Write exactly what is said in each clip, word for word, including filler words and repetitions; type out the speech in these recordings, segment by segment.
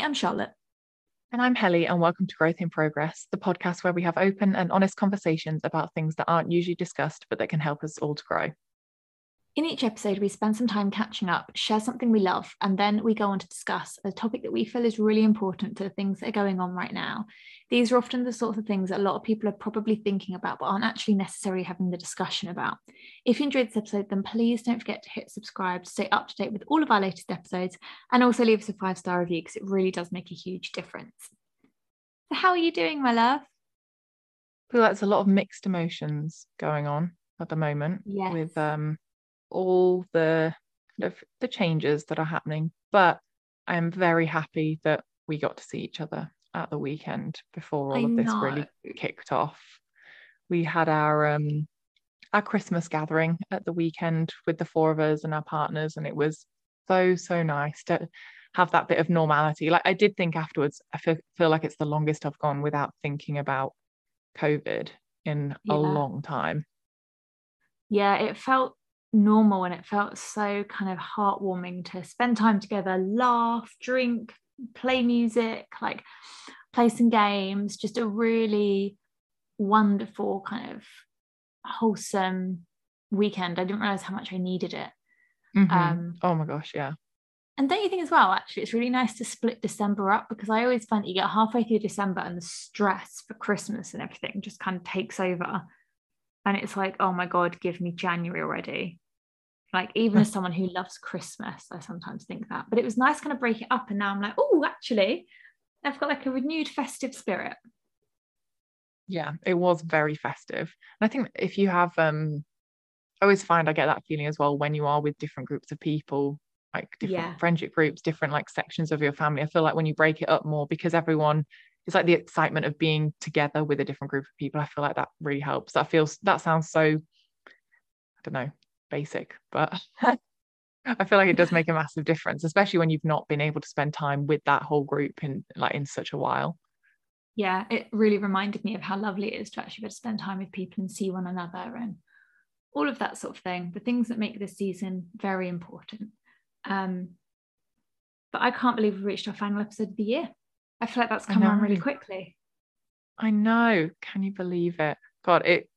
I'm Charlotte. And I'm Helly, and welcome to Growth in Progress, the podcast where we have open and honest conversations about things that aren't usually discussed, but that can help us all to grow. In each episode, we spend some time catching up, share something we love, and then we go on to discuss a topic that we feel is really important to the things that are going on right now. These are often the sorts of things that a lot of people are probably thinking about, but aren't actually necessarily having the discussion about. If you enjoyed this episode, then please don't forget to hit subscribe to stay up to date with all of our latest episodes, and also leave us a five-star review because it really does make a huge difference. So how are you doing, my love? I feel like there's a lot of mixed emotions going on at the moment yes. with um all the kind of the changes that are happening, but I am very happy that we got to see each other at the weekend before all I of this know. really kicked off. We had our um our Christmas gathering at the weekend with the four of us and our partners, and it was so so nice to have that bit of normality. Like I did think afterwards, I feel, feel like it's the longest I've gone without thinking about COVID in yeah. a long time. Yeah, it felt normal and it felt so kind of heartwarming to spend time together, laugh, drink, play music, like play some games, just a really wonderful kind of wholesome weekend. I didn't realize how much I needed it. Mm-hmm. Um, oh my gosh, yeah. And don't you think as well, actually, it's really nice to split December up, because I always find that you get halfway through December and the stress for Christmas and everything just kind of takes over. And it's like, oh my God, give me January already. Like, even as someone who loves Christmas, I sometimes think that. But it was nice kind of break it up. And now I'm like, oh, actually, I've got like a renewed festive spirit. Yeah, it was very festive. And I think if you have, um, I always find I get that feeling as well when you are with different groups of people, like different yeah. friendship groups, different like sections of your family. I feel like when you break it up more, because everyone, it's like the excitement of being together with a different group of people. I feel like that really helps. That feels, that sounds so, I don't know, basic, but I feel like it does make a massive difference, especially when you've not been able to spend time with that whole group in like in such a while. Yeah, it really reminded me of how lovely it is to actually be able to spend time with people and see one another and all of that sort of thing, the things that make this season very important. Um, but I can't believe we've reached our final episode of the year. I feel like that's come around really quickly. I know. Can you believe it? God, it.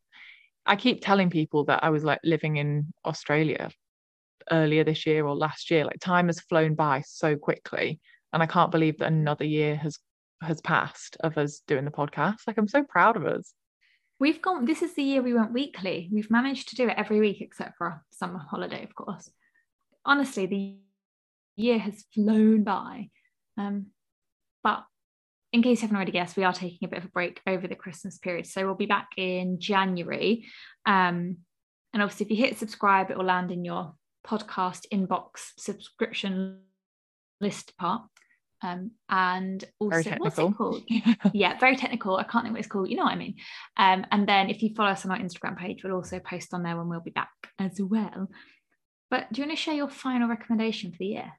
I keep telling people that I was like living in Australia earlier this year or last year. Like time has flown by so quickly, and I can't believe that another year has has passed of us doing the podcast. Like I'm so proud of us. We've gone. This is the year we went weekly. We've managed to do it every week except for our summer holiday, of course. Honestly, the year has flown by. Um, but in case you haven't already guessed, we are taking a bit of a break over the Christmas period. So we'll be back in January. Um, and obviously, if you hit subscribe, it will land in your podcast inbox subscription list part. Um, and also, what's it called? Yeah, very technical. I can't think what it's called. You know what I mean? Um, and then if you follow us on our Instagram page, we'll also post on there when we'll be back as well. But do you want to share your final recommendation for the year?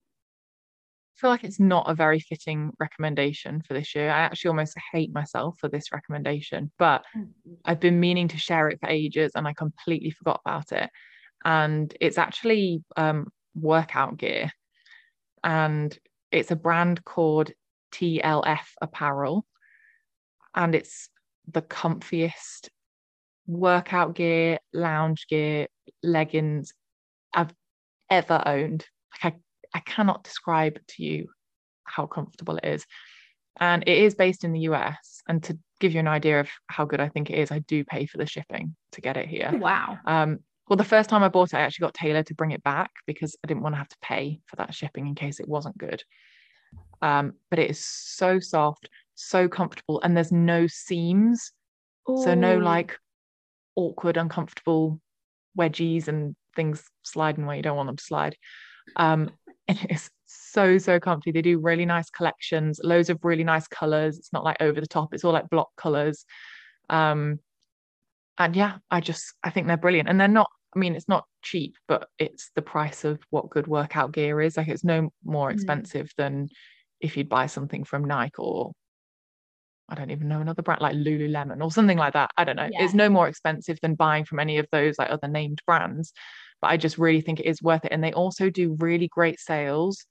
I feel like it's not a very fitting recommendation for this year. I actually almost hate myself for this recommendation, but mm-hmm. I've been meaning to share it for ages and I completely forgot about it. And it's actually um, workout gear. And it's a brand called T L F Apparel. And it's the comfiest workout gear, lounge gear, leggings I've ever owned. Like I I cannot describe to you how comfortable it is. And it is based in the U S. And to give you an idea of how good I think it is, I do pay for the shipping to get it here. Wow. Um, well, the first time I bought it, I actually got Taylor to bring it back because I didn't want to have to pay for that shipping in case it wasn't good. Um, but it is so soft, so comfortable, and there's no seams. Ooh. So no like awkward, uncomfortable wedgies and things sliding where you don't want them to slide. Um, and it's so so comfy. They do really nice collections, loads of really nice colors. It's not like over the top, it's all like block colors. Um and yeah, I just I think they're brilliant. And they're not, I mean, it's not cheap, but it's the price of what good workout gear is. Like it's no more expensive mm. than if you'd buy something from Nike or I don't even know another brand like Lululemon or something like that. I don't know. Yeah. It's no more expensive than buying from any of those like other named brands. But I just really think it is worth it. And they also do really great sales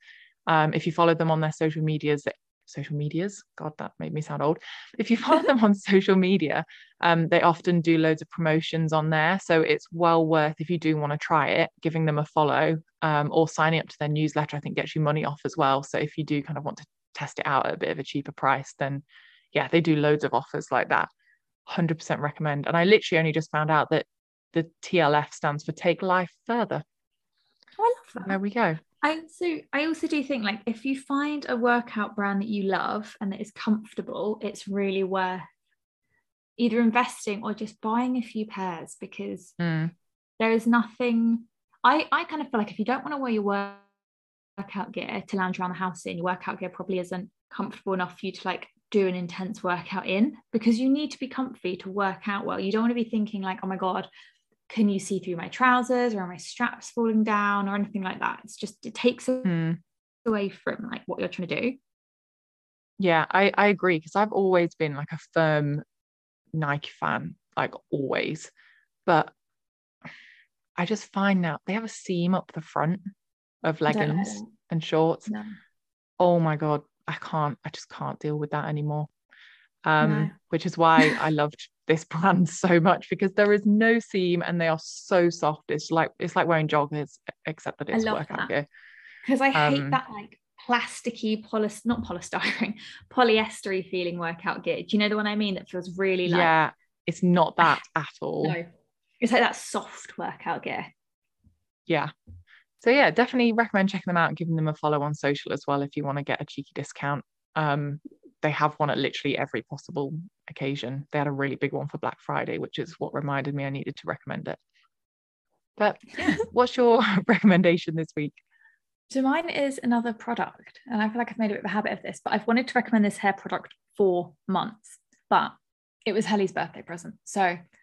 Um, if you follow them on their social medias, social medias, God, that made me sound old. If you follow them on social media, um, they often do loads of promotions on there. So it's well worth, if you do want to try it, giving them a follow, um, or signing up to their newsletter. I think gets you money off as well. So if you do kind of want to test it out at a bit of a cheaper price, then yeah, they do loads of offers like that. one hundred percent recommend. And I literally only just found out that the T L F stands for Take Life Further. Oh, I love that. There we go. I so I also do think, like, if you find a workout brand that you love and that is comfortable, it's really worth either investing or just buying a few pairs, because mm. there is nothing. I I kind of feel like if you don't want to wear your workout gear to lounge around the house in, your workout gear probably isn't comfortable enough for you to like do an intense workout in, because you need to be comfy to work out well. You don't want to be thinking like, oh my God, can you see through my trousers, or are my straps falling down, or anything like that. It's just, it takes mm. away from like what you're trying to do. Yeah, I, I agree, because I've always been like a firm Nike fan, like always. But I just find now they have a seam up the front of leggings and shorts. No. Oh my God, I can't, I just can't deal with that anymore. Um, no. Which is why I loved this brand so much, because there is no seam and they are so soft. It's like it's like wearing joggers, except that it's workout gear. Because I um, hate that like plasticky poly not polystyrene polyestery feeling workout gear. Do you know the one I mean? That feels really like, yeah, it's not that at all. No, it's like that soft workout gear. Yeah. So yeah, definitely recommend checking them out and giving them a follow on social as well if you want to get a cheeky discount. Um, they have one at literally every possible occasion. They had a really big one for Black Friday, which is what reminded me I needed to recommend it. But yeah, what's your recommendation this week? So mine is another product, and I feel like I've made a bit of a habit of this, but I've wanted to recommend this hair product for months, but it was Helly's birthday present, so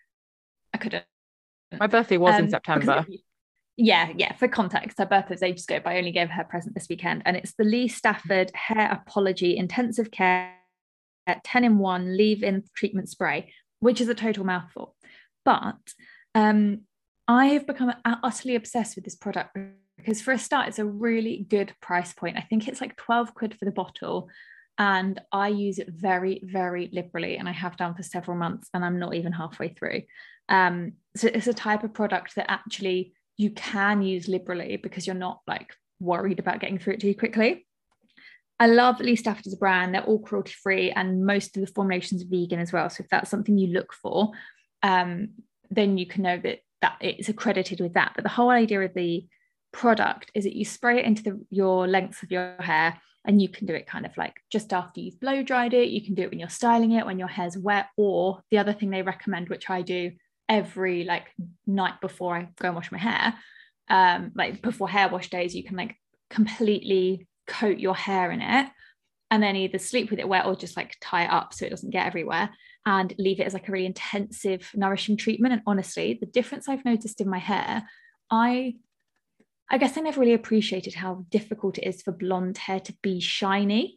I couldn't. My birthday was um, in September. It, yeah, yeah, for context, her birthday's ages ago, but I only gave her a present this weekend, and it's the Lee Stafford Hair Apology Intensive Care ten in one leave-in treatment spray, which is a total mouthful. But um, I have become utterly obsessed with this product, because for a start, it's a really good price point. I think it's like twelve quid for the bottle, and I use it very, very liberally, and I have done for several months, and I'm not even halfway through. Um, so it's a type of product that actually you can use liberally, because you're not like worried about getting through it too quickly. I love Lee Stafford as a brand. They're all cruelty free, and most of the formulations are vegan as well. So if that's something you look for, um, then you can know that that it's accredited with that. But the whole idea of the product is that you spray it into the, your length of your hair, and you can do it kind of like just after you've blow dried it. You can do it when you're styling it, when your hair's wet, or the other thing they recommend, which I do every like night before I go and wash my hair, um, like before hair wash days, you can like completely coat your hair in it, and then either sleep with it wet or just like tie it up so it doesn't get everywhere, and leave it as like a really intensive, nourishing treatment. And honestly, the difference I've noticed in my hair, I I guess I never really appreciated how difficult it is for blonde hair to be shiny,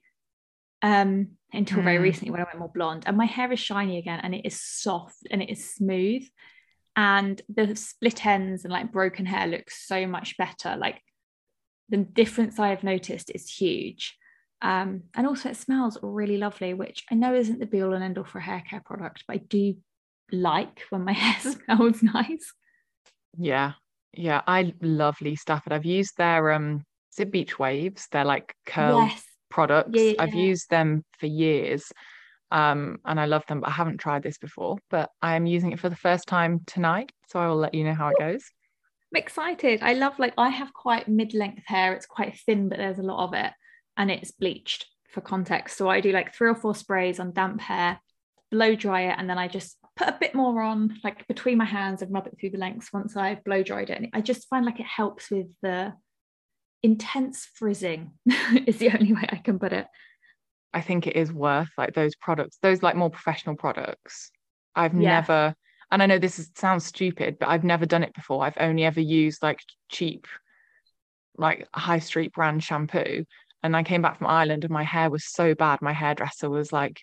um, until mm. very recently when I went more blonde. And my hair is shiny again, and it is soft and it is smooth. And the split ends and like broken hair looks so much better. Like the difference I have noticed is huge. Um, and also it smells really lovely, which I know isn't the be all and end all for a hair care product, but I do like when my hair smells nice. Yeah. Yeah, I love Lee Stafford. I've used their um is it Beach Waves? They're like curl yes. products. Yeah, yeah, I've yeah. used them for years. Um, and I love them, but I haven't tried this before. But I am using it for the first time tonight, so I will let you know how it goes. I'm excited. I love, like, I have quite mid-length hair. It's quite thin, but there's a lot of it, and it's bleached for context. So I do like three or four sprays on damp hair, blow dry it, and then I just put a bit more on like between my hands and rub it through the lengths once I've blow dried it. And I just find like it helps with the intense frizzing is the only way I can put it. I think it is worth like those products, those like more professional products. I've yeah. never, and I know this is, sounds stupid, but I've never done it before. I've only ever used like cheap, like high street brand shampoo. And I came back from Ireland and my hair was so bad. My hairdresser was like,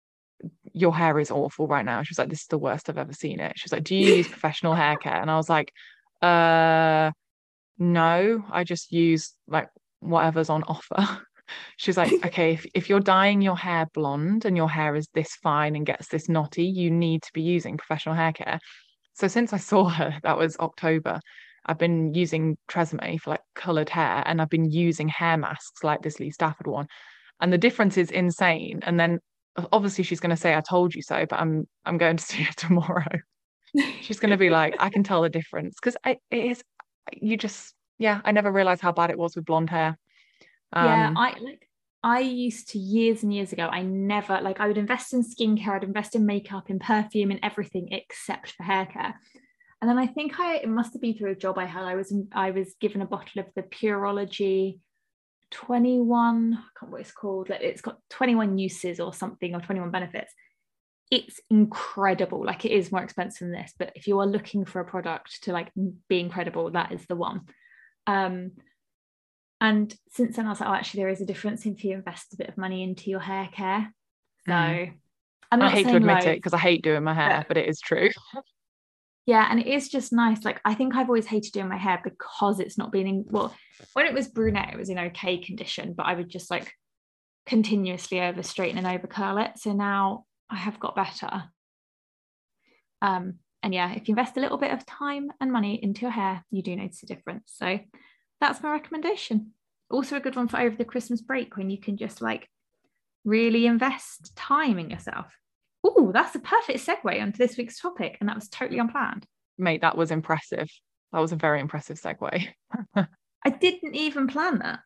your hair is awful right now. She was like, this is the worst I've ever seen it. She was like, do you use professional hair care? And I was like, uh, no, I just use like whatever's on offer. She's like, okay, if, if you're dyeing your hair blonde and your hair is this fine and gets this knotty, you need to be using professional hair care. So since I saw her, that was October, I've been using Tresemme for like coloured hair, and I've been using hair masks like this Lee Stafford one. And the difference is insane. And then obviously she's going to say, I told you so, but I'm I'm going to see her tomorrow. She's going to be like, I can tell the difference. Because it is, you just, yeah, I never realised how bad it was with blonde hair. Yeah, Um, I like I used to years and years ago, I never like I would invest in skincare, I'd invest in makeup, in perfume, in everything except for hair care. And then I think I it must have been through a job I had. I was I was given a bottle of the Pureology twenty-one, I can't remember what it's called. Like it's got twenty-one uses or something, or twenty-one benefits. It's incredible. Like it is more expensive than this, but if you are looking for a product to like be incredible, that is the one. Um, And since then, I was like, oh, actually, there is a difference if you invest a bit of money into your hair care. So mm. I'm not I hate saying to admit loads, it because I hate doing my hair, but but it is true. yeah, and it is just nice. Like I think I've always hated doing my hair because it's not been in, well, when it was brunette, it was in okay condition, but I would just like continuously over straighten and over curl it. So now I have got better. Um, and yeah, if you invest a little bit of time and money into your hair, you do notice a difference. So that's my recommendation. Also a good one for over the Christmas break when you can just like really invest time in yourself. Oh, that's a perfect segue onto this week's topic, and that was totally unplanned. Mate, that was impressive. That was a very impressive segue. I didn't even plan that.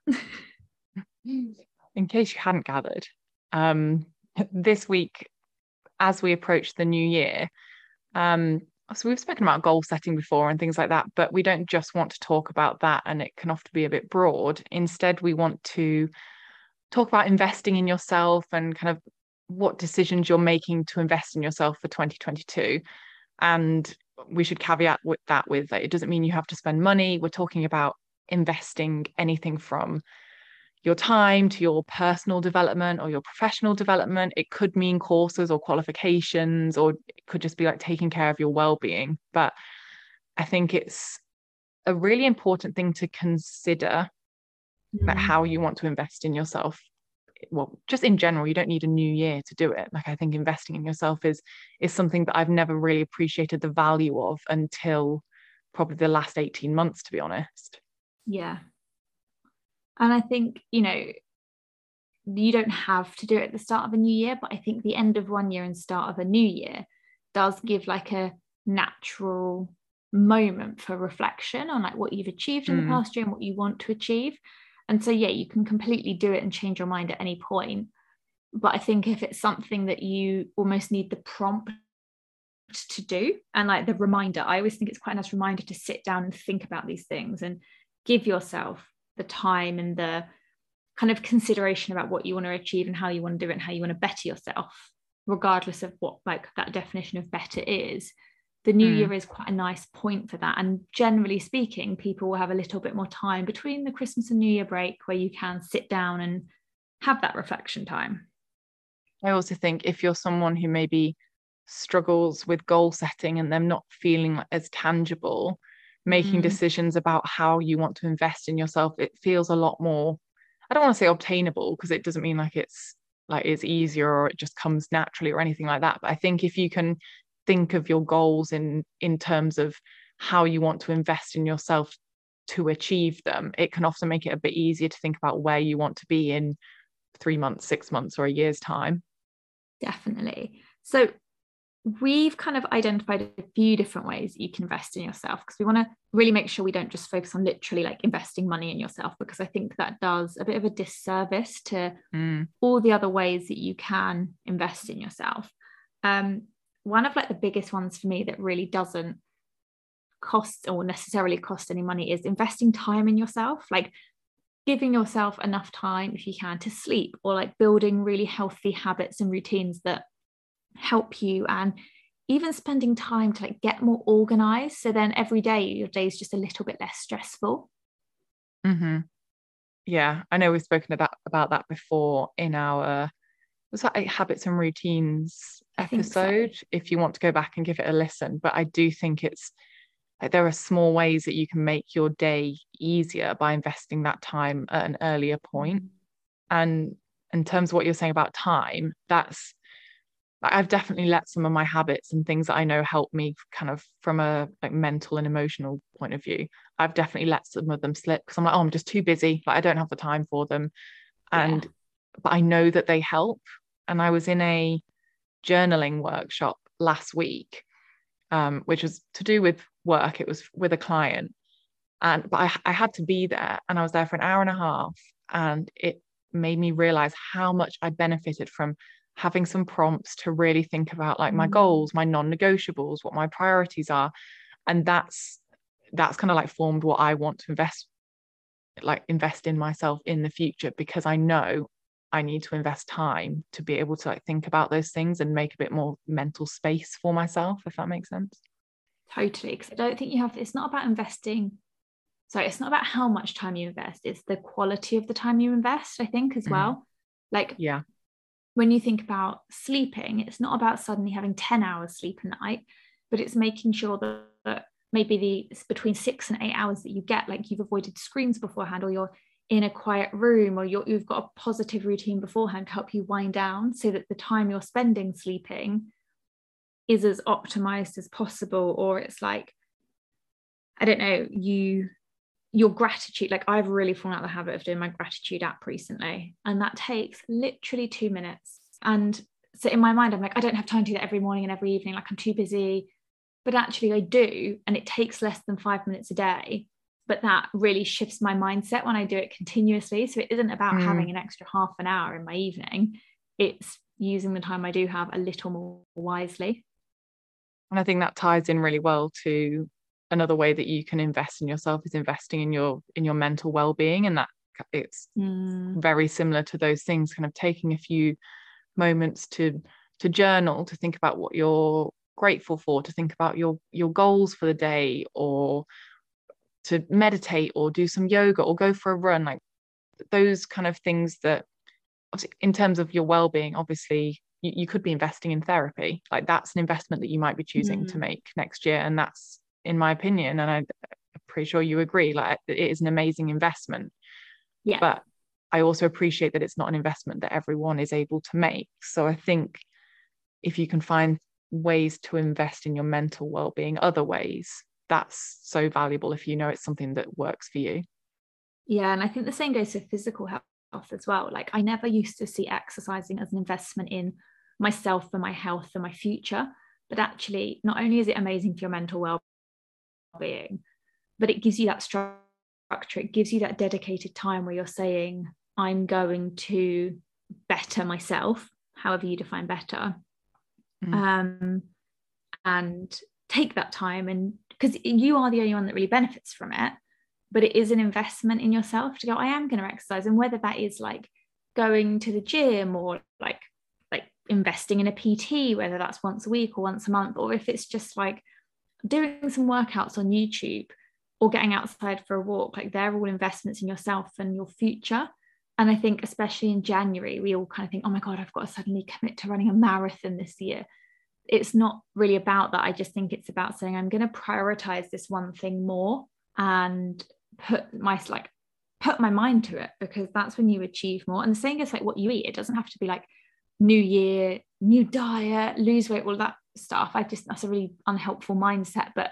In case you hadn't gathered, um, this week, as we approach the new year, um, so we've spoken about goal setting before and things like that, but we don't just want to talk about that, and it can often be a bit broad. Instead, we want to talk about investing in yourself and kind of what decisions you're making to invest in yourself for twenty twenty-two. And we should caveat with that with that it doesn't mean you have to spend money. We're talking about investing anything from your time to your personal development or your professional development. It could mean courses or qualifications, or it could just be like taking care of your well-being. But I think it's a really important thing to consider, like Mm. how you want to invest in yourself. Well, just in general, you don't need a new year to do it. Like I think investing in yourself is is something that I've never really appreciated the value of until probably the last eighteen months, to be honest. Yeah. And I think, you know, you don't have to do it at the start of a new year, but I think the end of one year and start of a new year does give like a natural moment for reflection on like what you've achieved in the Mm, past year and what you want to achieve. And so, yeah, you can completely do it and change your mind at any point. But I think if it's something that you almost need the prompt to do and like the reminder, I always think it's quite a nice reminder to sit down and think about these things and give yourself the time and the kind of consideration about what you want to achieve and how you want to do it and how you want to better yourself, regardless of what like that definition of better is. The new mm. year is quite a nice point for that. And generally speaking, people will have a little bit more time between the Christmas and New Year break where you can sit down and have that reflection time. I also think if you're someone who maybe struggles with goal setting and them not feeling like as tangible, making Mm, decisions about how you want to invest in yourself, it feels a lot more, I don't want to say obtainable because it doesn't mean like it's like it's easier or it just comes naturally or anything like that. But I think if you can think of your goals in in terms of how you want to invest in yourself to achieve them, it can often make it a bit easier to think about where you want to be in three months, six months, or a year's time. definitely. So we've kind of identified a few different ways that you can invest in yourself because we want to really make sure we don't just focus on literally like investing money in yourself, because I think that does a bit of a disservice to Mm, all the other ways that you can invest in yourself. Um, one of like the biggest ones for me that really doesn't cost or necessarily cost any money is investing time in yourself, like giving yourself enough time if you can to sleep, or like building really healthy habits and routines that help you, and even spending time to like get more organized so then every day your day is just a little bit less stressful. hmm Yeah, I know we've spoken about about that before in our was that a habits and routines I think so. episode, if you want to go back and give it a listen. But I do think it's like there are small ways that you can make your day easier by investing that time at an earlier point. And in terms of what you're saying about time, that's, I've definitely let some of my habits and things that I know help me kind of from a like mental and emotional point of view, I've definitely let some of them slip because I'm like, oh, I'm just too busy. Like I don't have the time for them. And, Yeah. but I know that they help. And I was in a journaling workshop last week, um, which was to do with work. It was with a client. And, but I, I had to be there and I was there for an hour and a half. And it made me realize how much I benefited from having some prompts to really think about like my Mm. goals, my non-negotiables, what my priorities are. And that's that's kind of like formed what I want to invest like invest in myself in the future, because I know I need to invest time to be able to like think about those things and make a bit more mental space for myself, if that makes sense. Totally, because I don't think you have, it's not about investing, sorry, it's not about how much time you invest, it's the quality of the time you invest, I think, as well. Mm. Like, yeah, when you think about sleeping, it's not about suddenly having ten hours sleep a night, but it's making sure that, that maybe the between six and eight hours that you get, like you've avoided screens beforehand, or you're in a quiet room, or you're, you've got a positive routine beforehand to help you wind down, so that the time you're spending sleeping is as optimized as possible. Or it's like, I don't know, you your gratitude, like I've really fallen out of the habit of doing my gratitude app recently, and that takes literally two minutes. And so in my mind I'm like, I don't have time to do that every morning and every evening, like I'm too busy. But actually I do, and it takes less than five minutes a day, but that really shifts my mindset when I do it continuously. So it isn't about mm. having an extra half an hour in my evening, it's using the time I do have a little more wisely. And I think that ties in really well to another way that you can invest in yourself is investing in your in your mental well-being. And that it's mm. very similar to those things, kind of taking a few moments to to journal, to think about what you're grateful for, to think about your your goals for the day, or to meditate or do some yoga or go for a run, like those kind of things that in terms of your well-being, obviously you, you could be investing in therapy. Like that's an investment that you might be choosing mm. to make next year, and that's, in my opinion, and I'm pretty sure you agree, like it is an amazing investment. Yeah. But I also appreciate that it's not an investment that everyone is able to make. So I think if you can find ways to invest in your mental well-being other ways, that's so valuable if you know it's something that works for you. Yeah, and I think the same goes for physical health as well. Like I never used to see exercising as an investment in myself and my health and my future, but actually not only is it amazing for your mental well-being, but it gives you that structure, it gives you that dedicated time where you're saying, I'm going to better myself, however you define better, mm. um, and take that time, and because you are the only one that really benefits from it, but it is an investment in yourself to go, I am going to exercise. And whether that is like going to the gym, or like like investing in a P T, whether that's once a week or once a month, or if it's just like doing some workouts on YouTube or getting outside for a walk, like they're all investments in yourself and your future. And I think especially in January, we all kind of think, oh my God, I've got to suddenly commit to running a marathon this year. It's not really about that. I just think it's about saying, I'm going to prioritize this one thing more and put my like put my mind to it, because that's when you achieve more. And the same goes like what you eat. It doesn't have to be like new year, new diet, lose weight, all that stuff. I just, that's a really unhelpful mindset. But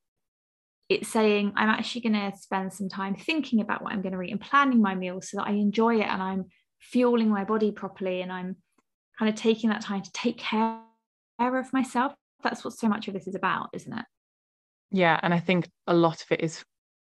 it's saying, I'm actually going to spend some time thinking about what I'm going to eat and planning my meals so that I enjoy it and I'm fueling my body properly, and I'm kind of taking that time to take care of myself. That's what so much of this is about, isn't it? Yeah, and I think a lot of it is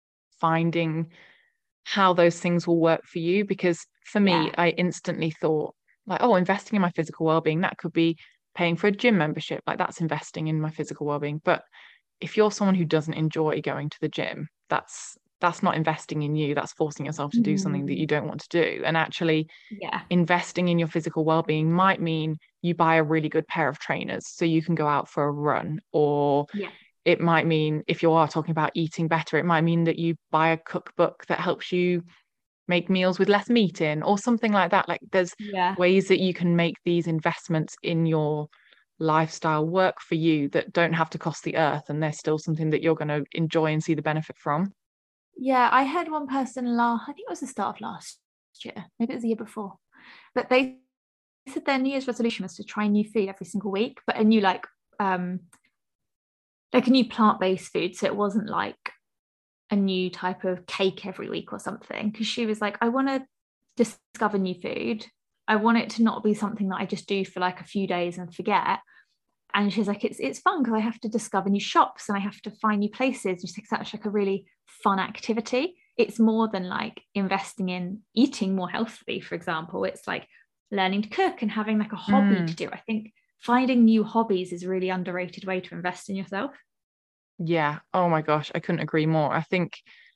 finding how those things will work for you, because for me, yeah. I instantly thought like, oh, investing in my physical well-being, that could be paying for a gym membership, like that's investing in my physical well-being. But if you're someone who doesn't enjoy going to the gym, that's that's not investing in you, that's forcing yourself to do mm. something that you don't want to do. And actually yeah investing in your physical well-being might mean you buy a really good pair of trainers so you can go out for a run, or yeah it might mean, if you are talking about eating better, it might mean that you buy a cookbook that helps you make meals with less meat in, or something like that. Like there's yeah. ways that you can make these investments in your lifestyle work for you that don't have to cost the earth, and they're still something that you're going to enjoy and see the benefit from? Yeah, I heard one person last, I think it was the start of last year, maybe it was the year before, but they said their New Year's resolution was to try new food every single week, but a new like um like a new plant-based food. So it wasn't like a new type of cake every week or something. Because she was like, I want to discover new food. I want it to not be something that I just do for like a few days and forget. And she's like, it's it's fun because I have to discover new shops and I have to find new places. Just like such like a really fun activity. It's more than like investing in eating more healthily, for example. It's like learning to cook and having like a hobby Mm. to do. I think finding new hobbies is a really underrated way to invest in yourself. Yeah. Oh my gosh, I couldn't agree more. I think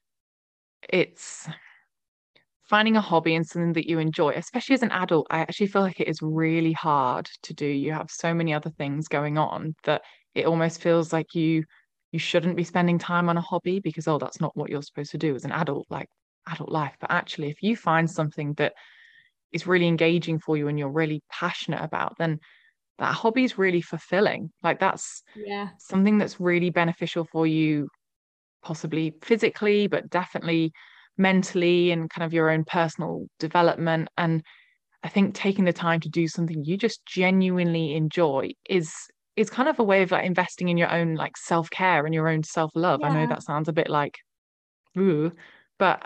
it's finding a hobby and something that you enjoy, especially as an adult. I actually feel like it is really hard to do. You have so many other things going on that it almost feels like you you shouldn't be spending time on a hobby because, oh, that's not what you're supposed to do as an adult, like adult life. But actually, if you find something that is really engaging for you and you're really passionate about, then that hobby is really fulfilling. Like that's Yeah. something that's really beneficial for you, possibly physically, but definitely mentally and kind of your own personal development. And I think taking the time to do something you just genuinely enjoy is is kind of a way of like investing in your own like self-care and your own self-love. I know Yeah. that sounds a bit like ooh, but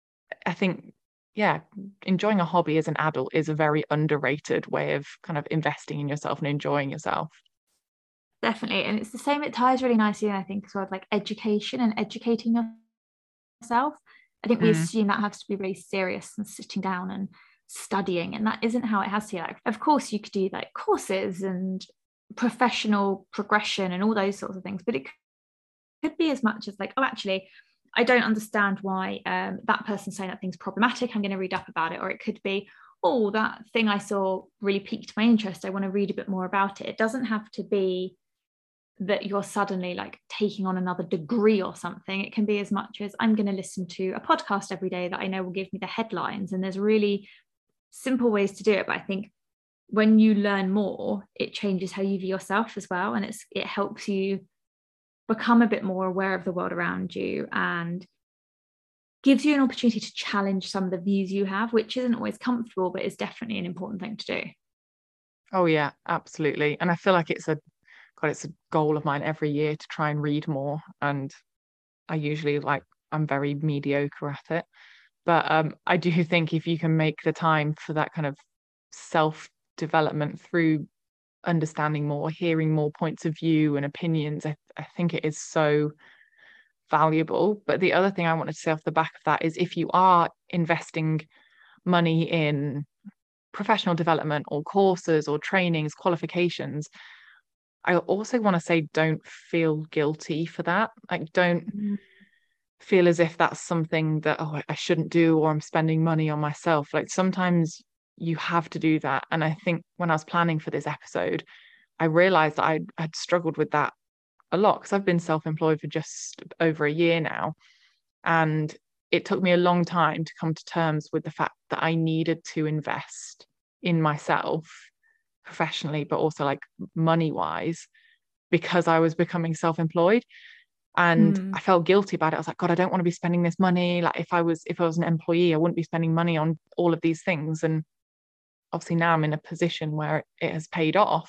I think yeah, enjoying a hobby as an adult is a very underrated way of kind of investing in yourself and enjoying yourself. Definitely. And it's the same, it ties really nicely, I think, as well, like education and educating yourself. I think we Mm, assume that has to be really serious and sitting down and studying, and that isn't how it has to be. Like, of course, you could do like courses and professional progression and all those sorts of things, but it could be as much as like, oh, actually, I don't understand why um, that person's saying that thing's problematic. I'm going to read up about it. Or it could be, oh, that thing I saw really piqued my interest. I want to read a bit more about it. It doesn't have to be that you're suddenly like taking on another degree or something. It can be as much as I'm going to listen to a podcast every day that I know will give me the headlines. And there's really simple ways to do it. But I think when you learn more, it changes how you view yourself as well. And it's it helps you become a bit more aware of the world around you and gives you an opportunity to challenge some of the views you have, which isn't always comfortable, but is definitely an important thing to do. oh yeah, absolutely. And I feel like it's a God, it's a goal of mine every year to try and read more. And I usually like I'm very mediocre at it. But um, I do think if you can make the time for that kind of self development through understanding more, hearing more points of view and opinions, I, I think it is so valuable. But the other thing I wanted to say off the back of that is if you are investing money in professional development or courses or trainings, qualifications, I also want to say don't feel guilty for that. Like, don't Mm. feel as if that's something that, oh, I shouldn't do or I'm spending money on myself. Like, sometimes you have to do that. And I think when I was planning for this episode, I realized that I had struggled with that a lot because I've been self-employed for just over a year now. And it took me a long time to come to terms with the fact that I needed to invest in myself professionally, but also like money wise, because I was becoming self-employed. And Mm. I felt guilty about it. I was like, God, I don't want to be spending this money. Like if I was if I was an employee, I wouldn't be spending money on all of these things. And obviously now I'm in a position where it, it has paid off.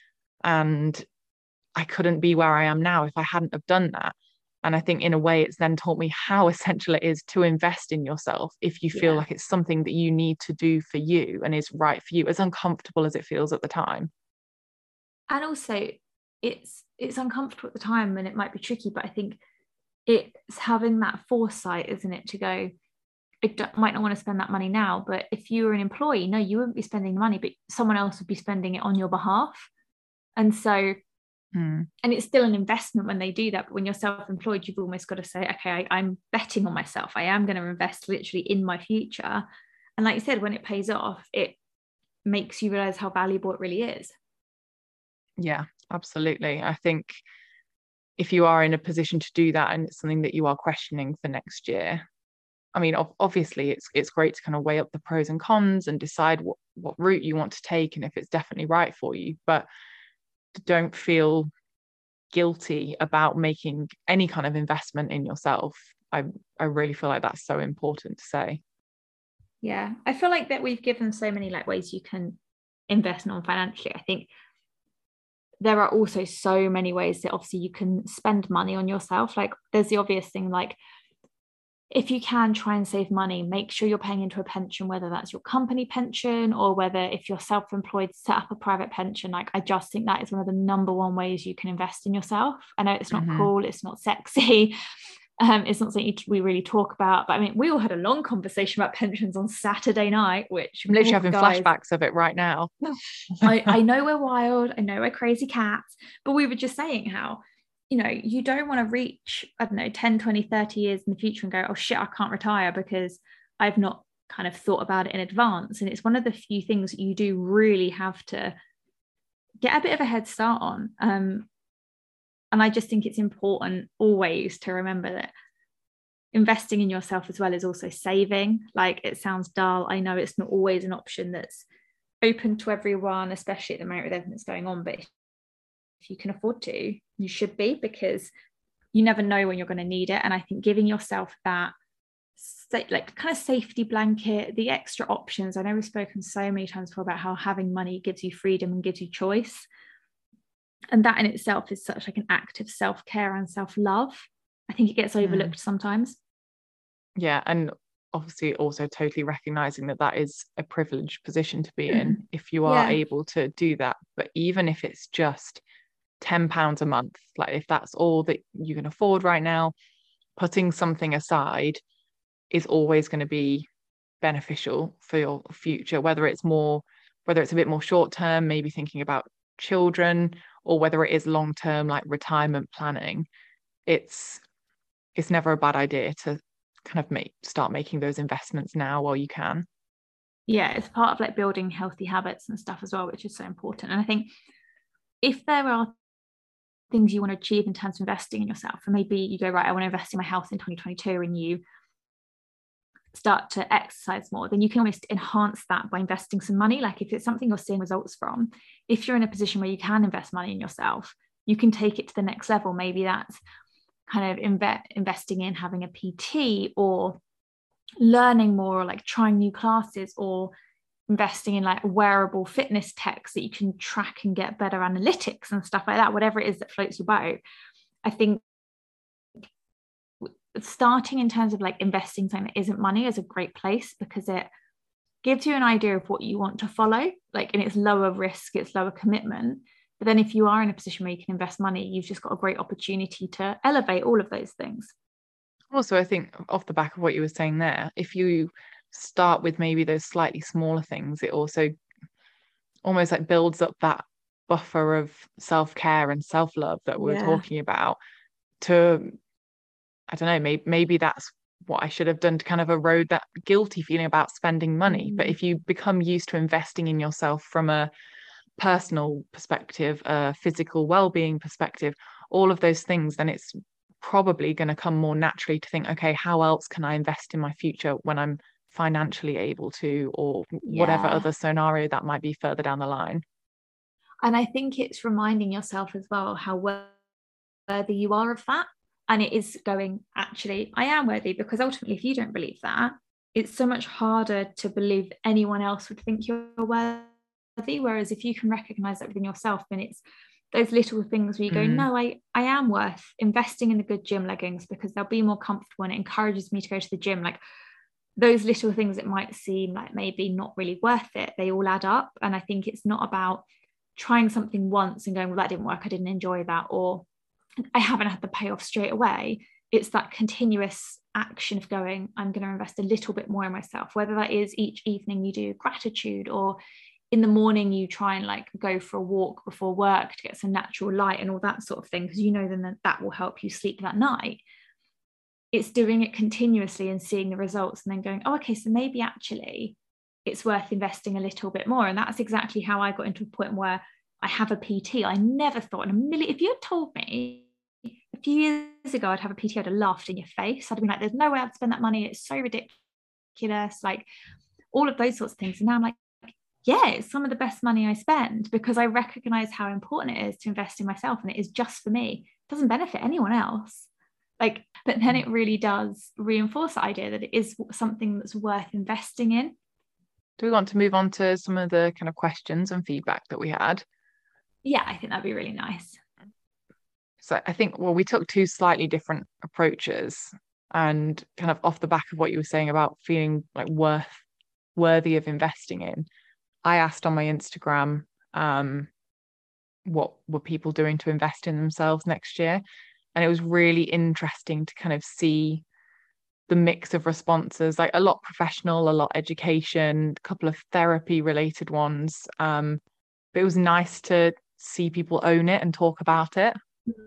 And I couldn't be where I am now if I hadn't have done that. And I think in a way it's then taught me how essential it is to invest in yourself if you feel Yeah. like it's something that you need to do for you and is right for you, as uncomfortable as it feels at the time. And also it's it's uncomfortable at the time and it might be tricky, but I think it's having that foresight, isn't it, to go, I d- might not want to spend that money now, but if you were an employee, no, you wouldn't be spending the money, but someone else would be spending it on your behalf. And so, Hmm. and it's still an investment when they do that. But when you're self-employed, you've almost got to say, okay, I, I'm betting on myself. I am going to invest literally in my future. And like you said, when it pays off, it makes you realize how valuable it really is. Yeah, absolutely. I think if you are in a position to do that and it's something that you are questioning for next year, I mean, obviously it's it's great to kind of weigh up the pros and cons and decide what, what route you want to take and if it's definitely right for you. But don't feel guilty about making any kind of investment in yourself. I I really feel like that's so important to say. Yeah, I feel like that we've given so many like ways you can invest non-financially. I think there are also so many ways that obviously you can spend money on yourself. Like there's the obvious thing, like if you can try and save money, make sure you're paying into a pension, whether that's your company pension or whether if you're self-employed, set up a private pension. Like I just think that is one of the number one ways you can invest in yourself. I know it's not Mm-hmm. cool, it's not sexy. Um, it's not something we really talk about, but I mean, we all had a long conversation about pensions on Saturday night, which I'm literally oh, having guys, flashbacks of it right now. I, I know we're wild, I know we're crazy cats, but we were just saying how, you know, you don't want to reach, I don't know, ten, twenty, thirty years in the future and go, oh shit, I can't retire because I've not kind of thought about it in advance. And it's one of the few things that you do really have to get a bit of a head start on. Um, and I just think it's important always to remember that investing in yourself as well is also saving. Like it sounds dull. I know it's not always an option that's open to everyone, especially at the moment with everything that's going on. But if you can afford to, you should be, because you never know when you're going to need it. And I think giving yourself that like kind of safety blanket, the extra options. I know we've spoken so many times before about how having money gives you freedom and gives you choice. And that in itself is such like an act of self-care and self-love. I think it gets overlooked mm. sometimes. Yeah, and obviously also totally recognizing that that is a privileged position to be in mm. if you are yeah. able to do that. But even if it's just ten pounds a month, like if that's all that you can afford right now, putting something aside is always going to be beneficial for your future, whether it's more, whether it's a bit more short term, maybe thinking about children, or whether it is long term, like retirement planning. It's it's never a bad idea to kind of make start making those investments now while you can. Yeah, it's part of like building healthy habits and stuff as well, which is so important. And I think if there are things you want to achieve in terms of investing in yourself, and maybe you go, right, I want to invest in my health in twenty twenty-two, and you start to exercise more, then you can almost enhance that by investing some money. Like if it's something you're seeing results from, if you're in a position where you can invest money in yourself, you can take it to the next level. Maybe that's kind of inve- investing in having a P T, or learning more, or like trying new classes, or investing in like wearable fitness tech so that you can track and get better analytics and stuff like that, whatever it is that floats your boat. I think starting in terms of like investing something that isn't money is a great place, because it gives you an idea of what you want to follow, like, and it's lower risk, it's lower commitment. But then if you are in a position where you can invest money, you've just got a great opportunity to elevate all of those things. Also, I think off the back of what you were saying there, if you start with maybe those slightly smaller things, it also almost like builds up that buffer of self-care and self-love that we yeah. were talking about. To, I don't know, maybe, maybe that's what I should have done to kind of erode that guilty feeling about spending money. Mm. But if you become used to investing in yourself from a personal perspective, a physical well-being perspective, all of those things, then it's probably going to come more naturally to think, okay, how else can I invest in my future when I'm financially able to, or yeah. whatever other scenario that might be further down the line. And I think it's reminding yourself as well how worthy you are of that. And it is going, actually, I am worthy, because ultimately, if you don't believe that, it's so much harder to believe anyone else would think you're worthy. Whereas if you can recognize that within yourself, then it's those little things where you go, mm. no, I, I am worth investing in the good gym leggings because they'll be more comfortable and it encourages me to go to the gym. Like those little things that might seem like maybe not really worth it, they all add up. And I think it's not about trying something once and going, well, that didn't work, I didn't enjoy that, or I haven't had the payoff straight away. It's that continuous action of going, I'm going to invest a little bit more in myself, whether that is each evening you do gratitude, or in the morning you try and like go for a walk before work to get some natural light and all that sort of thing, because you know then that, that will help you sleep that night. It's doing it continuously and seeing the results and then going, oh, okay, so maybe actually it's worth investing a little bit more. And that's exactly how I got into a point where I have a P T. I never thought in a million, if you had told me a few years ago I'd have a P T, I'd have laughed in your face. I'd have been like, there's no way I'd spend that money, it's so ridiculous, like all of those sorts of things. And now I'm like, yeah, it's some of the best money I spend because I recognize how important it is to invest in myself, and it is just for me. It doesn't benefit anyone else. Like, but then it really does reinforce the idea that it is something that's worth investing in. Do we want to move on to some of the kind of questions and feedback that we had? Yeah, I think that'd be really nice. So I think, well, we took two slightly different approaches, and kind of off the back of what you were saying about feeling like worth worthy of investing in, I asked on my Instagram, um, what were people doing to invest in themselves next year? And it was really interesting to kind of see the mix of responses, like a lot professional, a lot education, a couple of therapy related ones. Um, but it was nice to see people own it and talk about it.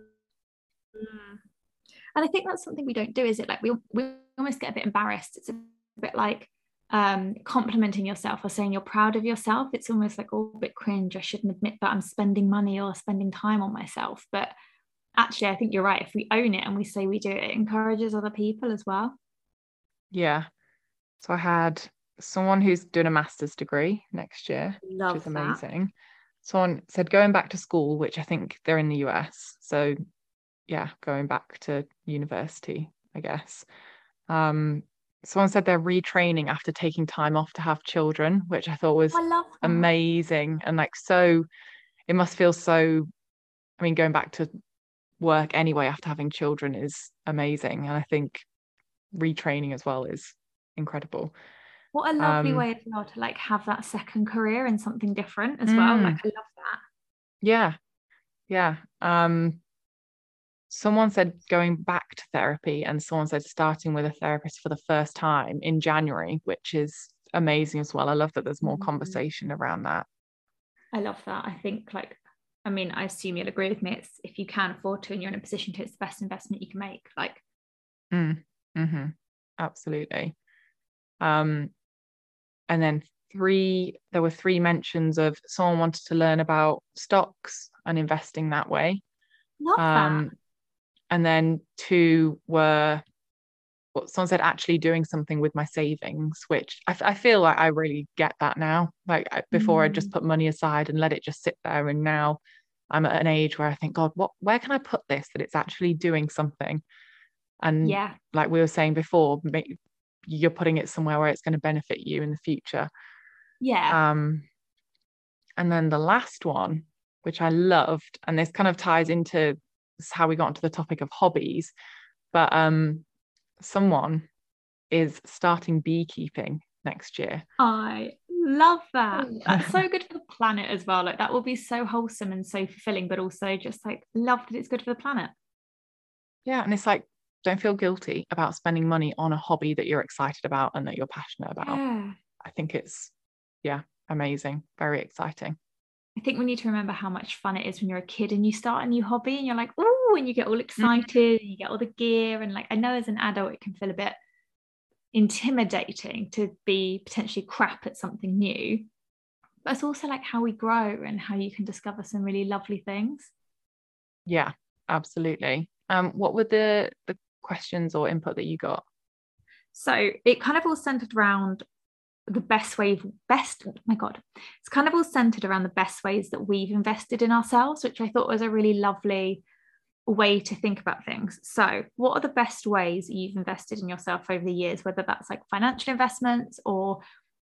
Mm. And I think that's something we don't do, is it? Like we, we almost get a bit embarrassed. It's a bit like um, complimenting yourself or saying you're proud of yourself. It's almost like, oh, a bit cringe. I shouldn't admit that I'm spending money or spending time on myself. But actually, I think you're right. If we own it and we say we do it, it encourages other people as well. Yeah. So I had someone who's doing a master's degree next year, Love which is that. amazing. Someone said going back to school, which I think they're in the U S. So yeah, going back to university, I guess. Um, someone said they're retraining after taking time off to have children, which I thought was I love that. amazing. And like, so it must feel so, I mean, going back to work anyway after having children is amazing. And I think retraining as well is incredible. What a lovely Um, way as well to like have that second career and something different as well. Like mm, I love that. yeah, yeah. Um, someone said going back to therapy, and someone said starting with a therapist for the first time in January, which is amazing as well. I love that there's more Mm. conversation around that. I love that. I think like, I mean, I assume you'll agree with me. It's if you can afford to and you're in a position to, it's the best investment you can make. Like, Mm, hmm absolutely. Um, and then three, there were three mentions of someone wanted to learn about stocks and investing that way. love that. Um, and then two were what someone said, actually doing something with my savings, which I, I feel like I really get that now. Like I, before, I just Mm. put money aside and let it just sit there, and now I'm at an age where I think, God, what, where can I put this that it's actually doing something? And Yeah. like we were saying before, make, you're putting it somewhere where it's going to benefit you in the future. Yeah. Um, and then the last one, which I loved, and this kind of ties into how we got onto the topic of hobbies, but um, someone is starting beekeeping next year. I love that. That's so good for the planet as well. Like that will be so wholesome and so fulfilling, but also just like love that it's good for the planet. Yeah, and it's like, don't feel guilty about spending money on a hobby that you're excited about and that you're passionate about. Yeah. I think it's, yeah, amazing, very exciting. I think we need to remember how much fun it is when you're a kid and you start a new hobby and you're like, oh, and you get all Mm. excited and you get all the gear. And like, I know as an adult, it can feel a bit intimidating to be potentially crap at something new. But it's also like how we grow and how you can discover some really lovely things. Yeah, absolutely. Um, what were the the questions or input that you got? So it kind of all centered around the best way, best, oh my God, it's kind of all centered around the best ways that we've invested in ourselves, which I thought was a really lovely way to think about things. So, what are the best ways you've invested in yourself over the years, whether that's like financial investments or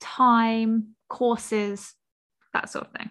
time, courses, that sort of thing?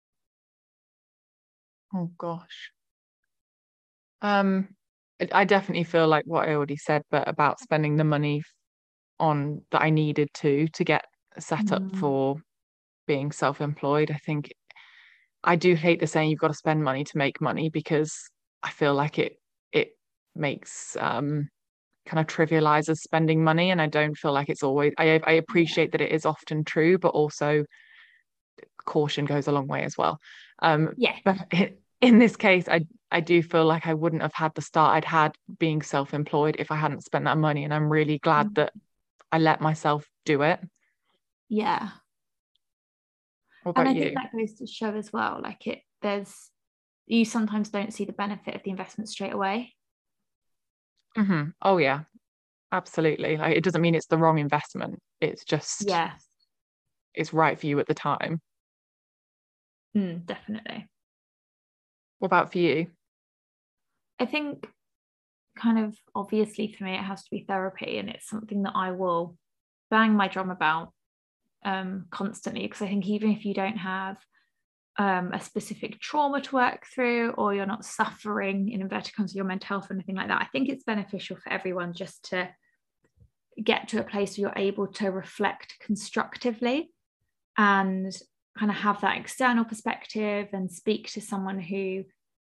Oh gosh. Um, I definitely feel like what I already said, but about spending the money on that I needed to to get set up Mm. for being self-employed. I think I do hate the saying you've got to spend money to make money, because I feel like it it makes um kind of trivializes spending money, and I don't feel like it's always I I Yeah. appreciate that it is often true, but also caution goes a long way as well. Um, Yeah. but in this case, I I do feel like I wouldn't have had the start I'd had being self-employed if I hadn't spent that money, and I'm really glad Mm. that I let myself do it. Yeah. What And about I think you? that goes to show as well, like it, there's, you sometimes don't see the benefit of the investment straight away. Hmm Oh yeah, absolutely. Like it doesn't mean it's the wrong investment. It's just Yeah. it's right for you at the time. Mm, definitely. What about for you? I think kind of obviously for me, it has to be therapy, and it's something that I will bang my drum about um, constantly, because I think even if you don't have um, a specific trauma to work through, or you're not suffering in inverted commas your mental health or anything like that, I think it's beneficial for everyone just to get to a place where you're able to reflect constructively and kind of have that external perspective and speak to someone who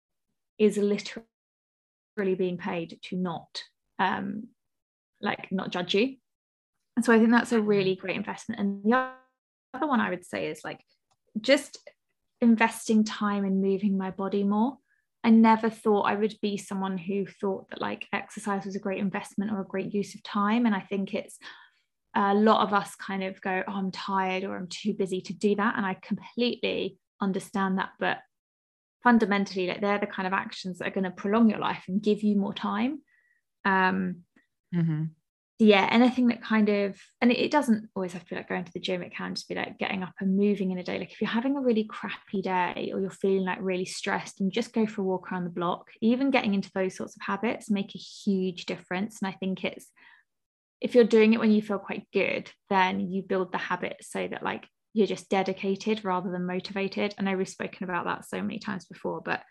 is literally being paid to not um like not judge you. And so I think that's a really great investment. And the other one I would say is like just investing time in moving my body more. I never thought I would be someone who thought that like exercise was a great investment or a great use of time. And I think it's a lot of us kind of go, oh, I'm tired or I'm too busy to do that. And I completely understand that. But fundamentally, like they're the kind of actions that are going to prolong your life and give you more time. Um, mm-hmm. Yeah, anything that kind of, and it, it doesn't always have to be like going to the gym. It can just be like getting up and moving in a day. Like if you're having a really crappy day or you're feeling like really stressed, and just go for a walk around the block, even getting into those sorts of habits make a huge difference. And I think it's, if you're doing it when you feel quite good, then you build the habit so that like you're just dedicated rather than motivated. I know we've spoken about that so many times before, but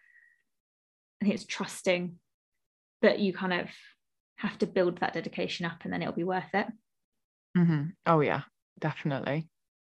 I think it's trusting that you kind of have to build that dedication up, and then it'll be worth it. Mm-hmm. Oh yeah, definitely.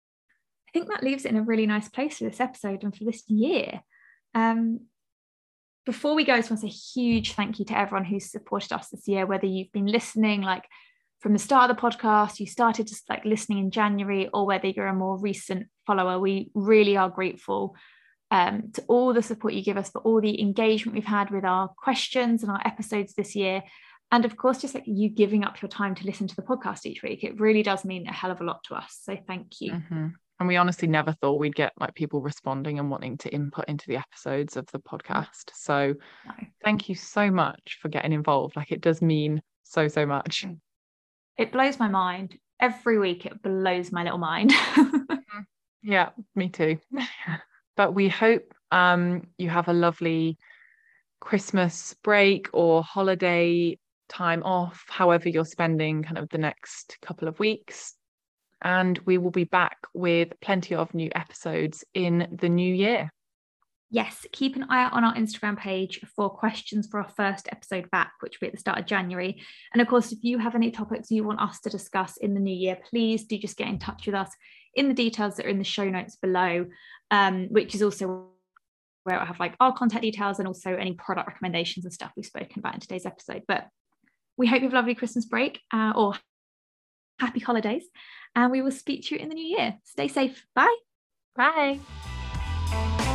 I think that leaves it in a really nice place for this episode and for this year. Um, before we go, I just want to say a huge thank you to everyone who's supported us this year, whether you've been listening like from the start of the podcast, you started just like listening in January, or whether you're a more recent follower. We really are grateful um, to all the support you give us, for all the engagement we've had with our questions and our episodes this year. And of course, just like you giving up your time to listen to the podcast each week. It really does mean a hell of a lot to us. So thank you. Mm-hmm. And we honestly never thought we'd get like people responding and wanting to input into the episodes of the podcast. So no. Thank you so much for getting involved. Like it does mean so, so much. It blows my mind. Every week it blows my little mind. Yeah, me too. But we hope um, you have a lovely Christmas break or holiday time off, however you're spending kind of the next couple of weeks. And we will be back with plenty of new episodes in the new year. Yes, keep an eye out on our Instagram page for questions for our first episode back, which will be at the start of January. And of course, if you have any topics you want us to discuss in the new year, please do just get in touch with us in the details that are in the show notes below, um, which is also where I'll have like our contact details and also any product recommendations and stuff we've spoken about in today's episode. But we hope you have a lovely Christmas break uh, or happy holidays, and we will speak to you in the new year. Stay safe. Bye. Bye.